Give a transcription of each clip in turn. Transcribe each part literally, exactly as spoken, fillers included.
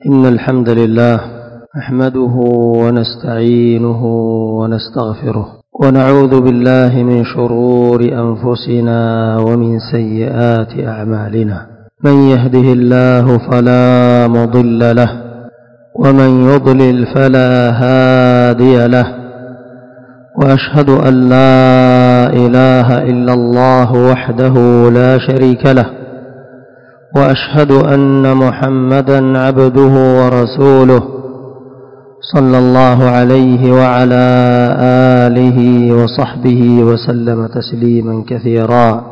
إن الحمد لله نحمده ونستعينه ونستغفره ونعوذ بالله من شرور أنفسنا ومن سيئات أعمالنا. من يهده الله فلا مضل له ومن يضلل فلا هادي له، وأشهد أن لا إله إلا الله وحده لا شريك له، وأشهد أن محمدًا عبده ورسوله صلى الله عليه وعلى آله وصحبه وسلم تسليمًا كثيرا.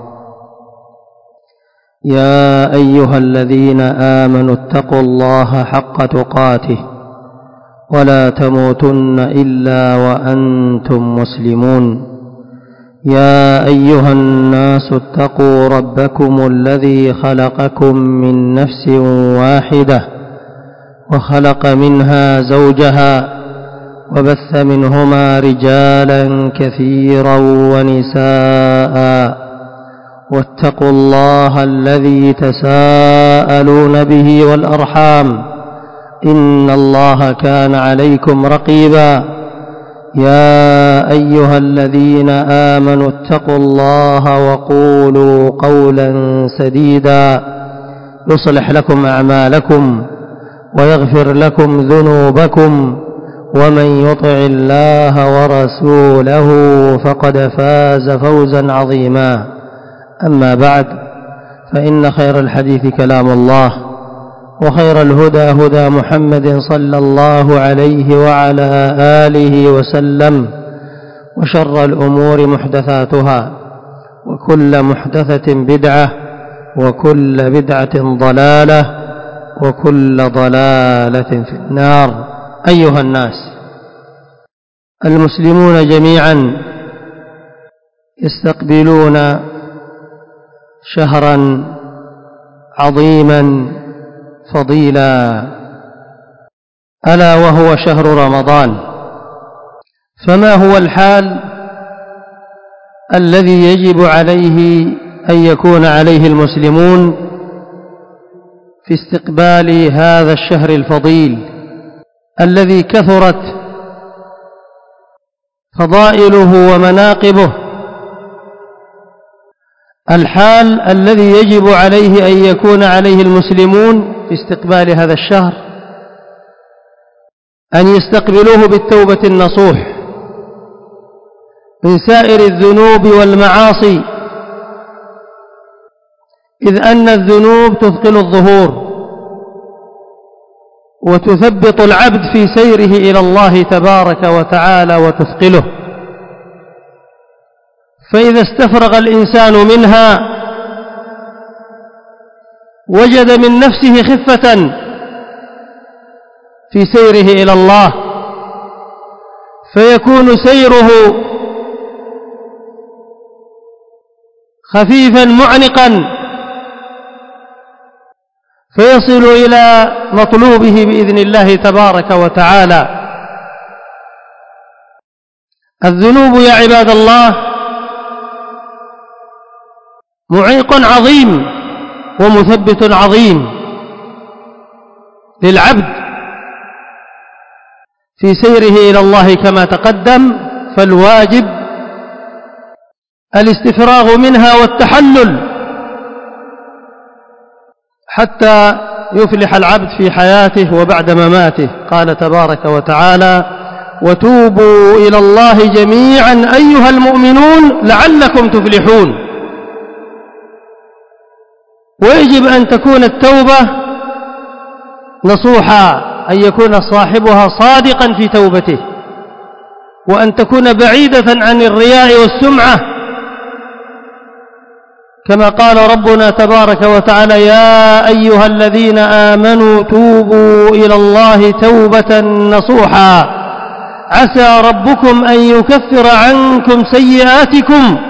يا أيها الذين آمنوا اتقوا الله حق تقاته ولا تموتن إلا وأنتم مسلمون. يا أيها الناس اتقوا ربكم الذي خلقكم من نفس واحدة وخلق منها زوجها وبث منهما رجالا كثيرا ونساء، واتقوا الله الذي تساءلون به والأرحام إن الله كان عليكم رقيبا. يا أيها الذين آمنوا اتقوا الله وقولوا قولا سديدا يصلح لكم أعمالكم ويغفر لكم ذنوبكم، ومن يطع الله ورسوله فقد فاز فوزا عظيما. أما بعد، فإن خير الحديث كلام الله، وخير الهدى هدى محمد صلى الله عليه وعلى آله وسلم، وشر الأمور محدثاتها، وكل محدثة بدعة، وكل بدعة ضلالة، وكل ضلالة في النار. أيها الناس، المسلمون جميعا يستقبلون شهرا عظيما فضيلا، ألا وهو شهر رمضان. فما هو الحال الذي يجب عليه أن يكون عليه المسلمون في استقبال هذا الشهر الفضيل الذي كثرت فضائله ومناقبه؟ الحال الذي يجب عليه أن يكون عليه المسلمون في استقبال هذا الشهر أن يستقبلوه بالتوبة النصوح من سائر الذنوب والمعاصي، إذ أن الذنوب تثقل الظهور وتثبط العبد في سيره إلى الله تبارك وتعالى وتثقله، فإذا استفرغ الإنسان منها وجد من نفسه خفة في سيره إلى الله، فيكون سيره خفيفا معنقا، فيصل إلى مطلوبه بإذن الله تبارك وتعالى. الذنوب يا عباد الله معيق عظيم ومثبت عظيم للعبد في سيره إلى الله كما تقدم، فالواجب الاستفراغ منها والتحلل حتى يفلح العبد في حياته وبعد مماته. قال تبارك وتعالى: وتوبوا إلى الله جميعا أيها المؤمنون لعلكم تفلحون. ويجب أن تكون التوبة نصوحا، أن يكون صاحبها صادقا في توبته، وأن تكون بعيدة عن الرياء والسمعة، كما قال ربنا تبارك وتعالى: يا أيها الذين آمنوا توبوا إلى الله توبة نصوحا عسى ربكم أن يكفر عنكم سيئاتكم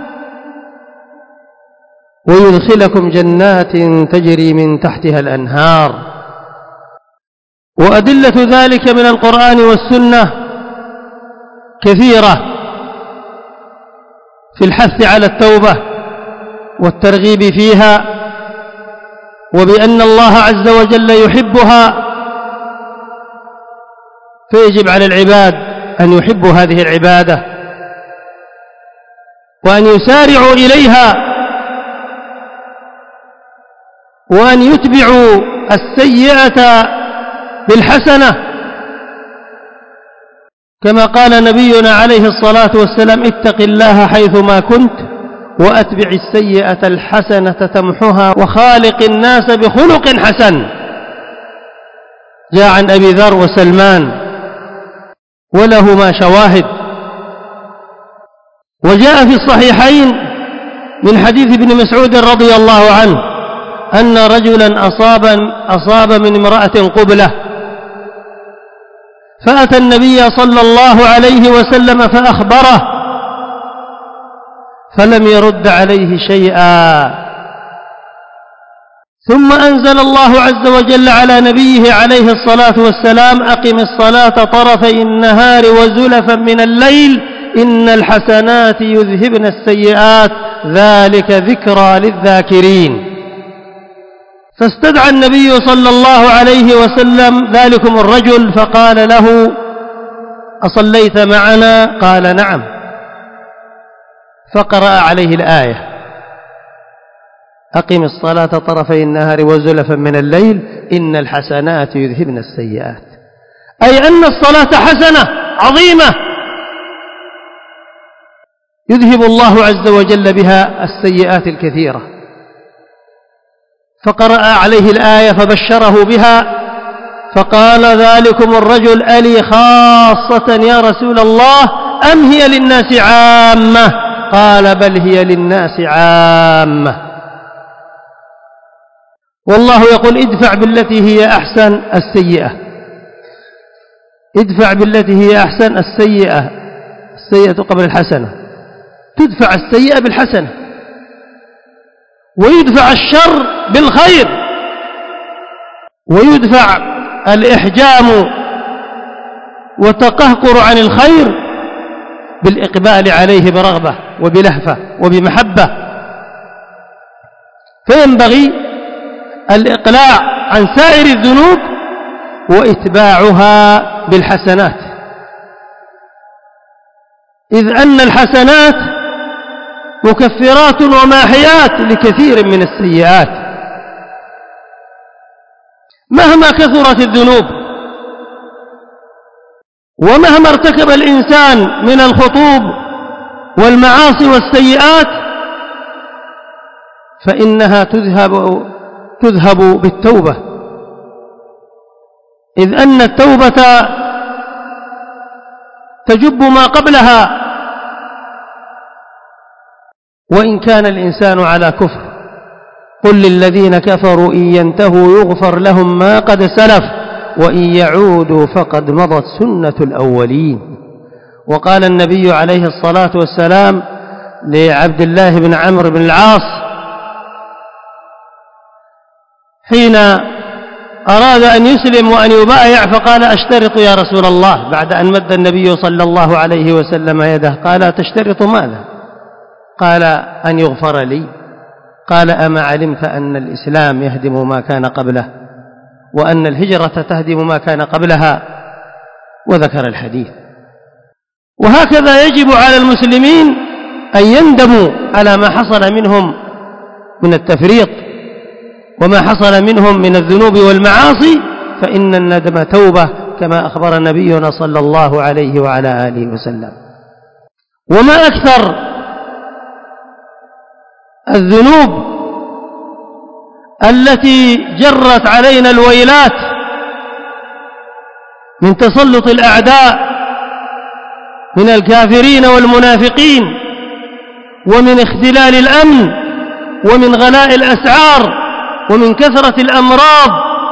ويدخلكم جنات تجري من تحتها الأنهار. وأدلة ذلك من القرآن والسنة كثيرة في الحث على التوبة والترغيب فيها، وبأن الله عز وجل يحبها فيجب على العباد أن يحبوا هذه العبادة وأن يسارعوا إليها وأن يتبعوا السيئة بالحسنة، كما قال نبينا عليه الصلاة والسلام: اتق الله حيثما كنت وأتبع السيئة الحسنة تمحها وخالق الناس بخلق حسن. جاء عن أبي ذر وسلمان ولهما شواهد. وجاء في الصحيحين من حديث ابن مسعود رضي الله عنه أن رجلا أصاب, أصاب من امرأة قبلة، فأتى النبي صلى الله عليه وسلم فأخبره، فلم يرد عليه شيئا. ثم أنزل الله عز وجل على نبيه عليه الصلاة والسلام: أقم الصلاة طرفي النهار وزلفا من الليل إن الحسنات يذهبن السيئات ذلك ذكرى للذاكرين. فاستدعى النبي صلى الله عليه وسلم ذلكم الرجل فقال له: أصليت معنا؟ قال: نعم. فقرأ عليه الآية: أقم الصلاة طرفي النهار وزلفا من الليل إن الحسنات يذهبن السيئات، أي أن الصلاة حسنة عظيمة يذهب الله عز وجل بها السيئات الكثيرة. فقرأ عليه الآية فبشره بها، فقال ذلكم الرجل: ألي خاصة يا رسول الله أم هي للناس عامة؟ قال: بل هي للناس عامة. والله يقول: ادفع بالتي هي أحسن السيئة، ادفع بالتي هي أحسن السيئة، السيئة قبل الحسنة، تدفع السيئة بالحسنة، ويدفع الشر بالخير، ويدفع الإحجام والتقهقر عن الخير بالإقبال عليه برغبة وبلهفة وبمحبة. فينبغي الإقلاع عن سائر الذنوب وإتباعها بالحسنات، إذ أن الحسنات مكفرات وماحيات لكثير من السيئات مهما كثرت الذنوب، ومهما ارتكب الإنسان من الخطوب والمعاصي والسيئات فإنها تذهب تذهب بالتوبة، إذ أن التوبة تجب ما قبلها. وإن كان الإنسان على كفر قل للذين كفروا إن ينتهوا يغفر لهم ما قد سلف وإن يعودوا فقد مضت سنة الأولين. وقال النبي عليه الصلاة والسلام لعبد الله بن عمرو بن العاص حين أراد أن يسلم وأن يبايع فقال: أشترط يا رسول الله، بعد أن مد النبي صلى الله عليه وسلم يده. قال: تشترط ماذا؟ قال: أن يغفر لي. قال: أما علمت أن الإسلام يهدم ما كان قبله وأن الهجرة تهدم ما كان قبلها؟ وذكر الحديث. وهكذا يجب على المسلمين أن يندموا على ما حصل منهم من التفريط وما حصل منهم من الذنوب والمعاصي، فإن الندم توبة كما أخبر نبينا صلى الله عليه وعلى آله وسلم. وما أكثر الذنوب التي جرت علينا الويلات من تسلط الأعداء من الكافرين والمنافقين، ومن اختلال الأمن، ومن غلاء الأسعار، ومن كثرة الأمراض،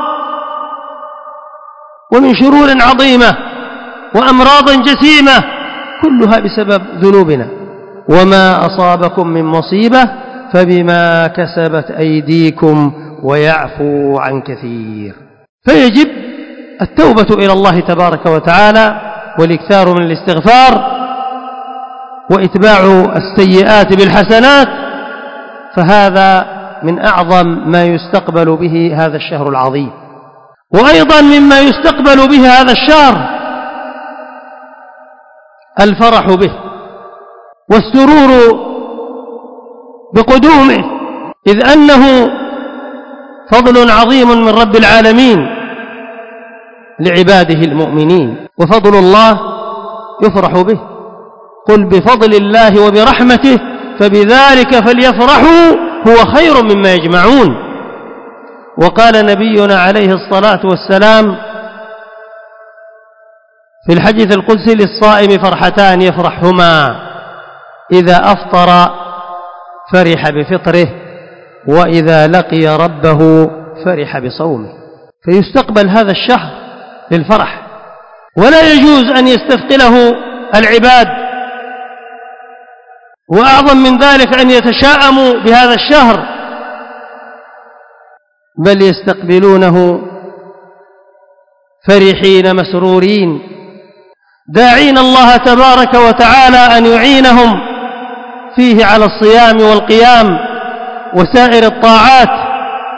ومن شرور عظيمة وأمراض جسيمة، كلها بسبب ذنوبنا. وما أصابكم من مصيبة فبما كسبت أيديكم ويعفو عن كثير. فيجب التوبة إلى الله تبارك وتعالى والإكثار من الاستغفار وإتباع السيئات بالحسنات، فهذا من أعظم ما يستقبل به هذا الشهر العظيم. وأيضا مما يستقبل به هذا الشهر الفرح به والسرور بقدومه، إذ أنه فضل عظيم من رب العالمين لعباده المؤمنين، وفضل الله يفرح به. قل بفضل الله وبرحمته فبذلك فليفرحوا هو خير مما يجمعون. وقال نبينا عليه الصلاة والسلام في الحديث القدسي: للصائم فرحتان يفرحهما، إذا أفطر فرح بفطره، وإذا لقي ربه فرح بصومه. فيستقبل هذا الشهر للفرح، ولا يجوز أن يستثقله العباد، وأعظم من ذلك أن يتشاءموا بهذا الشهر، بل يستقبلونه فرحين مسرورين، داعين الله تبارك وتعالى أن يعينهم فيه على الصيام والقيام وسائر الطاعات.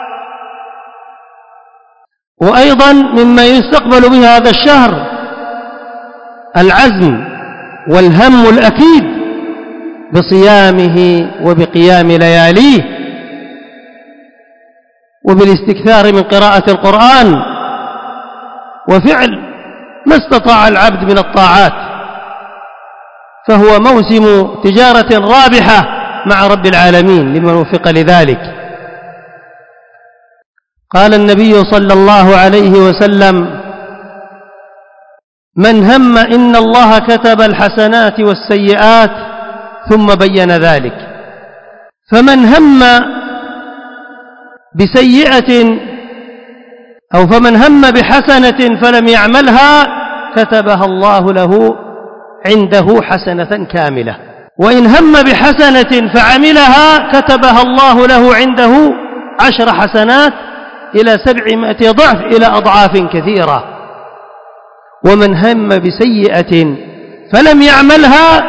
وأيضا مما يستقبل به هذا الشهر العزم والهم الأكيد بصيامه وبقيام لياليه وبالاستكثار من قراءة القرآن وفعل ما استطاع العبد من الطاعات، فهو موسم تجارة رابحة مع رب العالمين لمن وفق لذلك. قال النبي صلى الله عليه وسلم: من هم إن الله كتب الحسنات والسيئات، ثم بين ذلك، فمن هم بسيئة أو فمن هم بحسنة فلم يعملها كتبها الله له عنده حسنة كاملة، وإن هم بحسنة فعملها كتبها الله له عنده عشر حسنات إلى سبعمائة ضعف إلى أضعاف كثيرة. ومن هم بسيئة فلم يعملها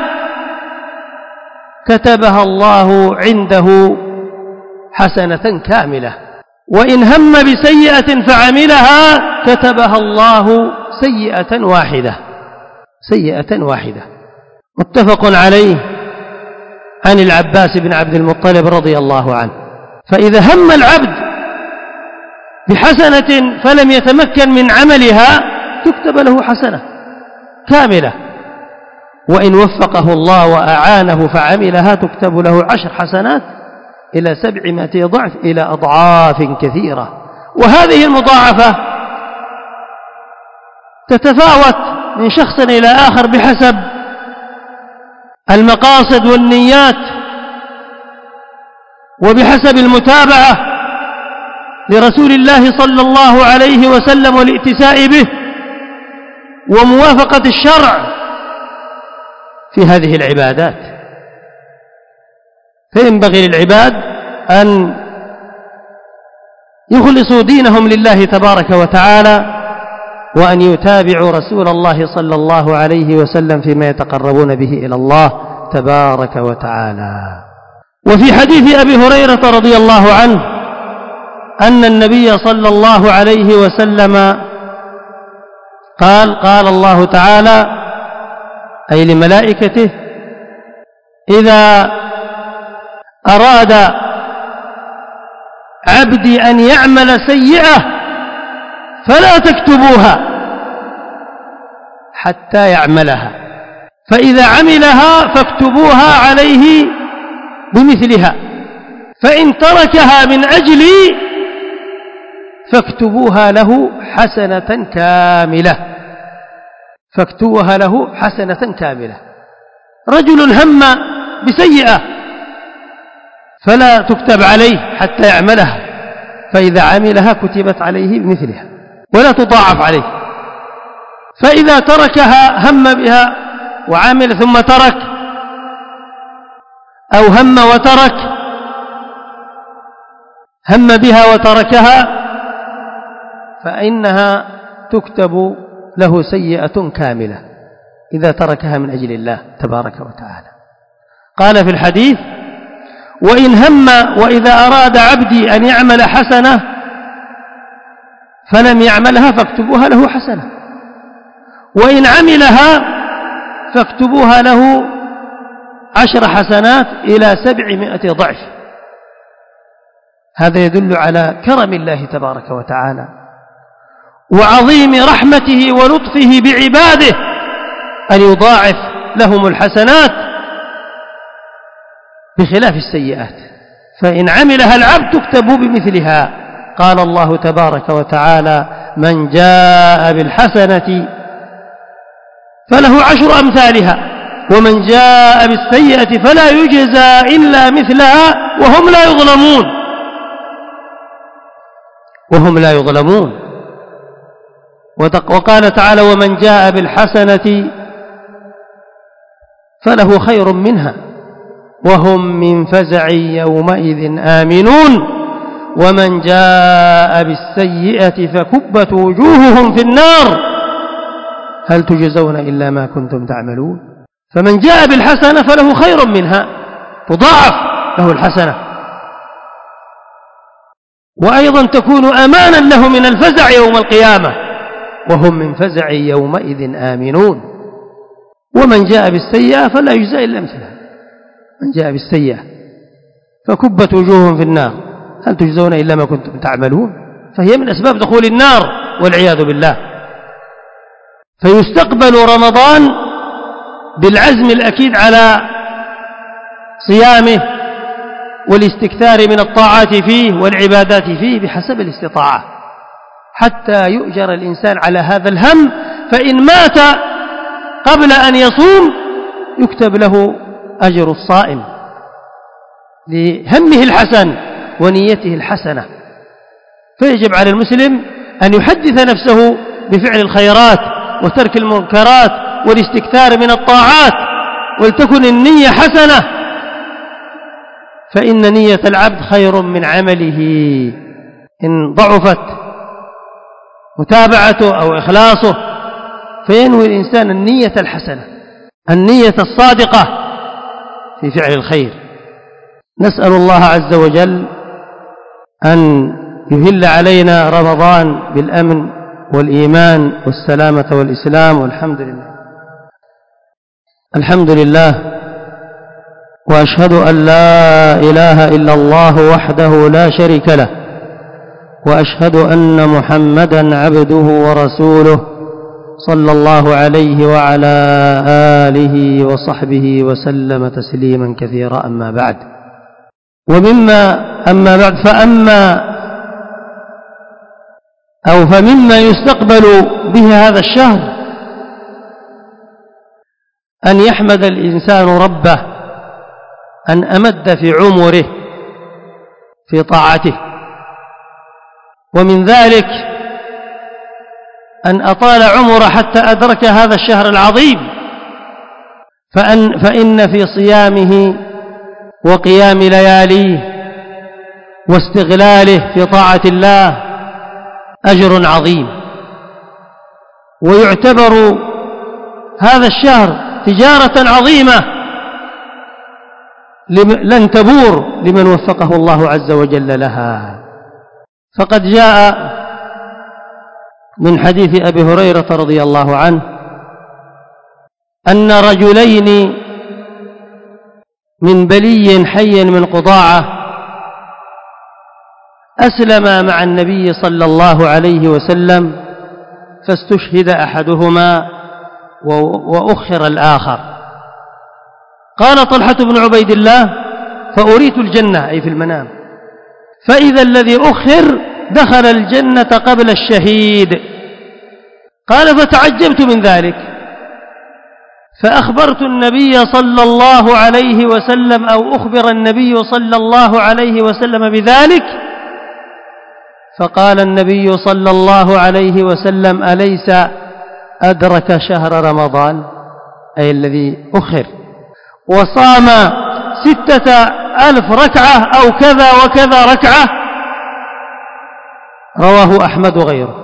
كتبها الله عنده حسنة كاملة، وإن هم بسيئة فعملها كتبها الله سيئة واحدة سيئة واحدة. متفق عليه عن العباس بن عبد المطلب رضي الله عنه. فإذا هم العبد بحسنة فلم يتمكن من عملها تكتب له حسنة كاملة، وإن وفقه الله وأعانه فعملها تكتب له عشر حسنات إلى سبعمائة ضعف إلى أضعاف كثيرة. وهذه المضاعفة تتفاوت من شخص إلى آخر بحسب المقاصد والنيات وبحسب المتابعة لرسول الله صلى الله عليه وسلم والائتساء به وموافقة الشرع في هذه العبادات. فينبغي للعباد أن يخلصوا دينهم لله تبارك وتعالى، وأن يتابعوا رسول الله صلى الله عليه وسلم فيما يتقربون به إلى الله تبارك وتعالى. وفي حديث أبي هريرة رضي الله عنه أن النبي صلى الله عليه وسلم قال: قال الله تعالى أي لملائكته: إذا أراد عبدي أن يعمل سيئة فلا تكتبوها حتى يعملها، فإذا عملها فاكتبوها عليه بمثلها، فإن تركها من أجلي فاكتبوها له حسنة كاملة فاكتبوها له حسنة كاملة. رجل هم بسيئة فلا تكتب عليه حتى يعملها، فإذا عملها كتبت عليه بمثلها ولا تضاعف عليه. فإذا تركها هم بها وعمل ثم ترك، أو هم وترك هم بها وتركها، فإنها تكتب له سيئة كاملة إذا تركها من أجل الله تبارك وتعالى. قال في الحديث: وإن هم وإذا أراد عبدي أن يعمل حسنة فلم يعملها فاكتبوها له حسنة، وإن عملها فاكتبوها له عشر حسنات إلى سبعمائة ضعف. هذا يدل على كرم الله تبارك وتعالى وعظيم رحمته ولطفه بعباده أن يضاعف لهم الحسنات بخلاف السيئات، فإن عملها العبد تكتب بمثلها. قال الله تبارك وتعالى: من جاء بالحسنة فله عشر أمثالها ومن جاء بالسيئة فلا يجزى إلا مثلها وهم لا يظلمون وهم لا يظلمون وقال تعالى: ومن جاء بالحسنة فله خير منها وهم من فزع يومئذ آمنون ومن جاء بالسيئة فكبت وجوههم في النار هل تجزون إلا ما كنتم تعملون. فمن جاء بالحسنة فله خير منها، تضاعف له الحسنة، وأيضا تكون أمانا له من الفزع يوم القيامة وهم من فزع يومئذ آمنون. ومن جاء بالسيئة فلا يجزى إلا مثلها. من جاء بالسيئة فكبت وجوههم في النار هل تجزون إلا ما كنتم تعملون، فهي من أسباب دخول النار والعياذ بالله. فيستقبل رمضان بالعزم الأكيد على صيامه والاستكثار من الطاعات فيه والعبادات فيه بحسب الاستطاعة حتى يؤجر الإنسان على هذا الهم، فإن مات قبل أن يصوم يكتب له أجر الصائم لهمه الحسن ونيته الحسنة. فيجب على المسلم أن يحدث نفسه بفعل الخيرات وترك المنكرات والاستكثار من الطاعات، ولتكن النية حسنة، فإن نية العبد خير من عمله. إن ضعفت متابعته أو إخلاصه فينوي الإنسان النية الحسنة، النية الصادقة في فعل الخير. نسأل الله عز وجل أن يهل علينا رمضان بالأمن والإيمان والسلامة والإسلام، والحمد لله. الحمد لله، وأشهد أن لا إله إلا الله وحده لا شريك له، وأشهد أن محمدا عبده ورسوله صلى الله عليه وعلى آله وصحبه وسلم تسليما كثيرا. أما بعد، ومما أما بعد فأما أو فمما يستقبل به هذا الشهر أن يحمد الإنسان ربه أن أمد في عمره في طاعته، ومن ذلك أن أطال عمره حتى أدرك هذا الشهر العظيم، فأن فإن في صيامه وقيام لياليه واستغلاله في طاعة الله أجر عظيم، ويعتبر هذا الشهر تجارة عظيمة لن تبور لمن وفقه الله عز وجل لها. فقد جاء من حديث أبي هريرة رضي الله عنه أن رجلين من بلي حي من قضاعة أسلما مع النبي صلى الله عليه وسلم، فاستشهد أحدهما وأخر الآخر. قال طلحة بن عبيد الله: فأريت الجنة، أي في المنام، فإذا الذي أخر دخل الجنة قبل الشهيد. قال: فتعجبت من ذلك، فأخبرت النبي صلى الله عليه وسلم أو أخبر النبي صلى الله عليه وسلم بذلك، فقال النبي صلى الله عليه وسلم: أليس أدرك شهر رمضان، أي الذي أخر، وصام ستة ألف ركعة أو كذا وكذا ركعة؟ رواه أحمد وغيره.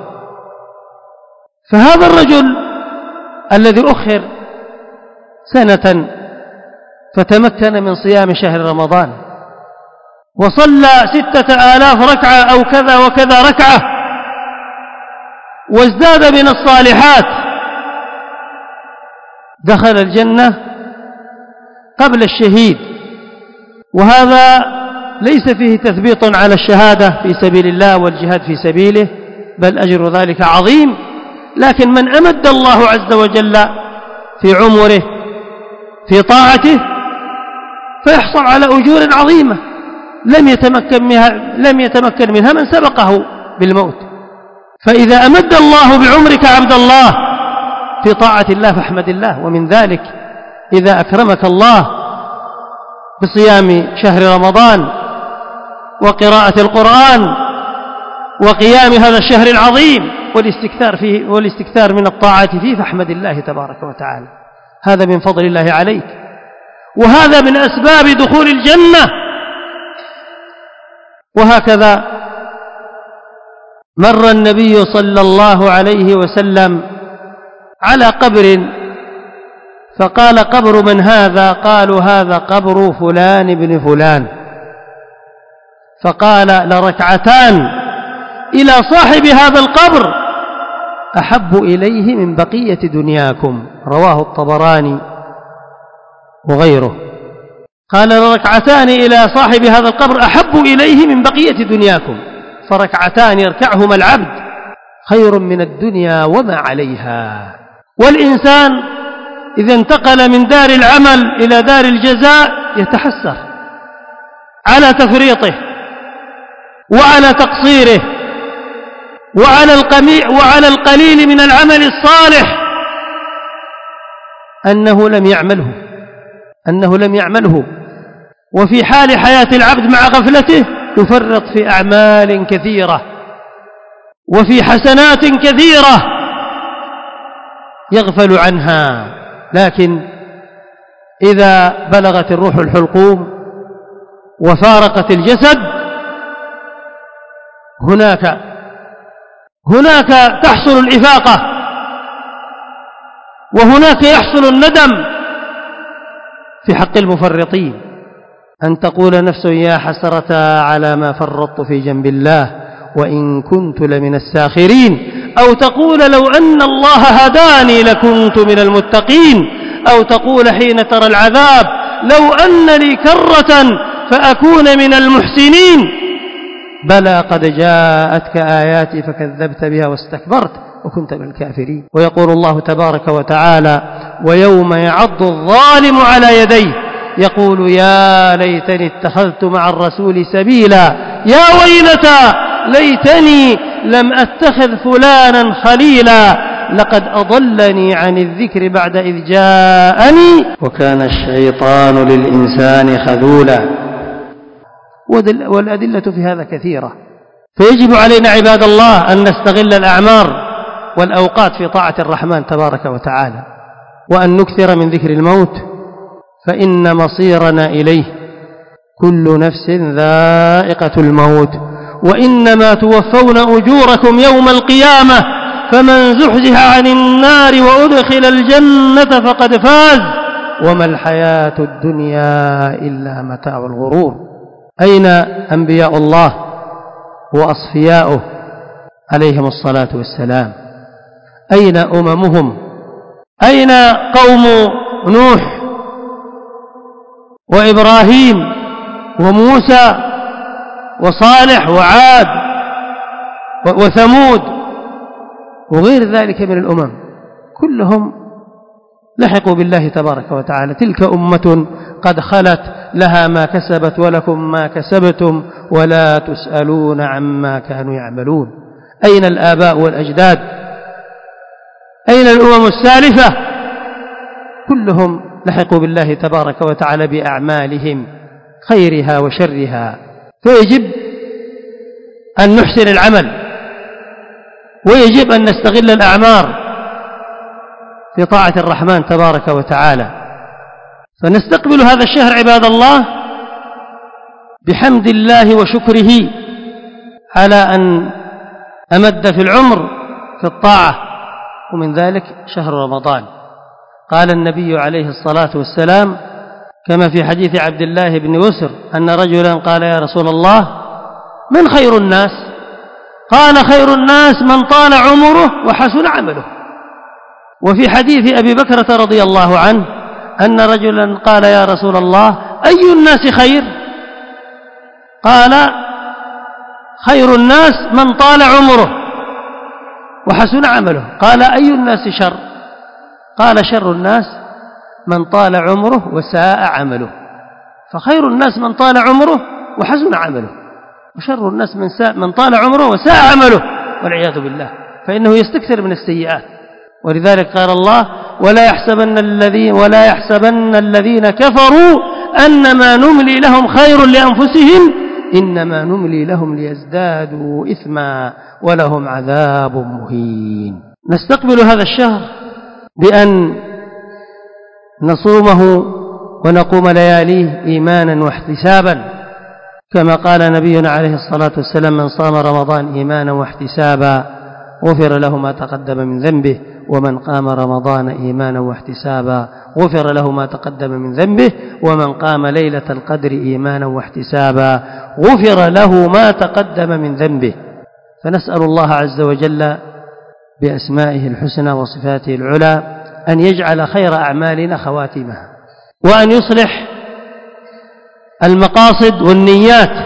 فهذا الرجل الذي أخر سنة فتمكن من صيام شهر رمضان وصلى ستة آلاف ركعة أو كذا وكذا ركعة وازداد من الصالحات، دخل الجنة قبل الشهيد، وهذا ليس فيه تثبيط على الشهادة في سبيل الله والجهاد في سبيله، بل أجر ذلك عظيم. لكن من أمد الله عز وجل في عمره في طاعته فيحصل على أجور عظيمة لم يتمكن منها, لم يتمكن منها من سبقه بالموت. فإذا أمد الله بعمرك عبد الله في طاعة الله فاحمد الله. ومن ذلك إذا أكرمك الله بصيام شهر رمضان وقراءة القرآن وقيام هذا الشهر العظيم والاستكثار فيه والاستكثار من الطاعات فيه فاحمد الله تبارك وتعالى، هذا من فضل الله عليك، وهذا من أسباب دخول الجنة. وهكذا مر النبي صلى الله عليه وسلم على قبر فقال قبر من هذا؟ قالوا هذا قبر فلان بن فلان. فقال لركعتان إلى صاحب هذا القبر أحب إليه من بقية دنياكم، رواه الطبراني وغيره. قال لركعتان إلى صاحب هذا القبر أحب إليه من بقية دنياكم، فركعتان يركعهما العبد خير من الدنيا وما عليها. والإنسان إذا انتقل من دار العمل إلى دار الجزاء يتحسر على تفريطه وعلى تقصيره وعلى وعلى القليل من العمل الصالح أنه لم يعمله أنه لم يعمله وفي حال حياة العبد مع غفلته يفرط في أعمال كثيرة وفي حسنات كثيرة يغفل عنها. لكن إذا بلغت الروح الحلقوم وفارقت الجسد هناك هناك تحصل الإفاقة وهناك يحصل الندم في حق المفرطين، أن تقول نفس يا حسرة على ما فرطت في جنب الله وإن كنت لمن الساخرين، أو تقول لو أن الله هداني لكنت من المتقين، أو تقول حين ترى العذاب لو أن لي كرة فأكون من المحسنين. بلى قد جاءتك آياتي فكذبت بها واستكبرت وكنت من الكافرين. ويقول الله تبارك وتعالى ويوم يعض الظالم على يديه يقول يا ليتني اتخذت مع الرسول سبيلا يا ويلتى ليتني لم أتخذ فلانا خليلا لقد أضلني عن الذكر بعد إذ جاءني وكان الشيطان للإنسان خذولا. والأدلة في هذا كثيرة، فيجب علينا عباد الله أن نستغل الأعمار والأوقات في طاعة الرحمن تبارك وتعالى، وأن نكثر من ذكر الموت فإن مصيرنا إليه، كل نفس ذائقة الموت وإنما توفون أجوركم يوم القيامة فمن زحزح عن النار وأدخل الجنة فقد فاز وما الحياة الدنيا إلا متاع الغرور. أين أنبياء الله وأصفياؤه عليهم الصلاة والسلام؟ أين أممهم؟ أين قوم نوح وإبراهيم وموسى وصالح وعاد وثمود وغير ذلك من الأمم؟ كلهم لحقوا بالله تبارك وتعالى. تلك أمة قد خلت لها ما كسبت ولكم ما كسبتم ولا تسألون عما كانوا يعملون. أين الآباء والأجداد؟ أين الأمم السالفة؟ كلهم لحقوا بالله تبارك وتعالى بأعمالهم خيرها وشرها. فيجب أن نحسن العمل ويجب أن نستغل الأعمار في طاعة الرحمن تبارك وتعالى. فنستقبل هذا الشهر عباد الله بحمد الله وشكره على أن أمد في العمر في الطاعة، ومن ذلك شهر رمضان. قال النبي عليه الصلاة والسلام كما في حديث عبد الله بن يسر أن رجلا قال يا رسول الله من خير الناس؟ قال خير الناس من طال عمره وحسن عمله. وفي حديث أبي بكرة رضي الله عنه أن رجلا قال يا رسول الله أي الناس خير؟ قال خير الناس من طال عمره وحسن عمله. قال أي الناس شر؟ قال شر الناس من طال عمره وساء عمله. فخير الناس من طال عمره وحسن عمله، وشر الناس من, ساء من طال عمره وساء عمله والعياذ بالله، فإنه يستكثر من السيئات. ولذلك قال الله ولا يحسبن الذين ولا يحسبن الذين كفروا أنما نملي لهم خير لأنفسهم إنما نملي لهم ليزدادوا إثما ولهم عذاب مهين. نستقبل هذا الشهر بأن نصومه ونقوم لياليه إيمانا واحتسابا، كما قال نبينا عليه الصلاة والسلام من صام رمضان إيمانا واحتسابا غفر له ما تقدم من ذنبه، ومن قام رمضان إيمانا واحتسابا غفر له ما تقدم من ذنبه، ومن قام ليلة القدر إيمانا واحتسابا غفر له ما تقدم من ذنبه. فنسأل الله عز وجل بأسمائه الحسنى وصفاته العلى أن يجعل خير أعمالنا خواتمها، وأن يصلح المقاصد والنيات،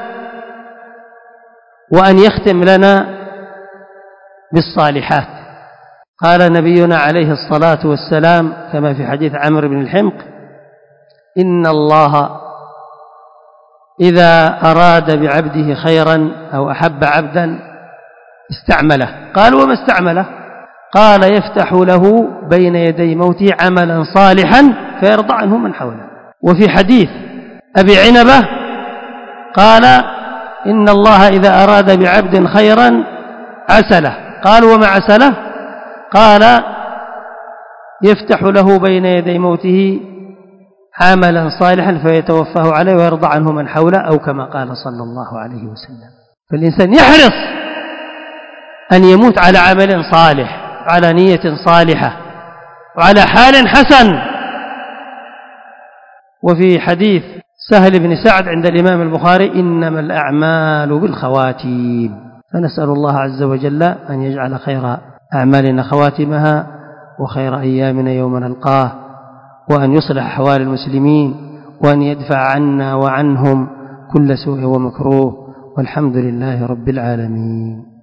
وأن يختم لنا بالصالحات. قال نبينا عليه الصلاة والسلام كما في حديث عمرو بن الحمق إن الله إذا أراد بعبده خيرا أو أحب عبدا استعمله. قال وما استعمله؟ قال يفتح له بين يدي موته عملا صالحا فيرضى عنه من حوله. وفي حديث أبي عنبة قال إن الله إذا أراد بعبد خيرا عسله. قال وما عسله؟ قال يفتح له بين يدي موته عملا صالحا فيتوفاه عليه ويرضى عنه من حوله، أو كما قال صلى الله عليه وسلم. فالإنسان يحرص أن يموت على عمل صالح وعلى نية صالحة وعلى حال حسن. وفي حديث سهل بن سعد عند الإمام البخاري إنما الأعمال بالخواتيم. فنسأل الله عز وجل أن يجعل خير أعمالنا خواتمها وخير أيامنا يوم نلقاه، وأن يصلح أحوال المسلمين، وأن يدفع عنا وعنهم كل سوء ومكروه، والحمد لله رب العالمين.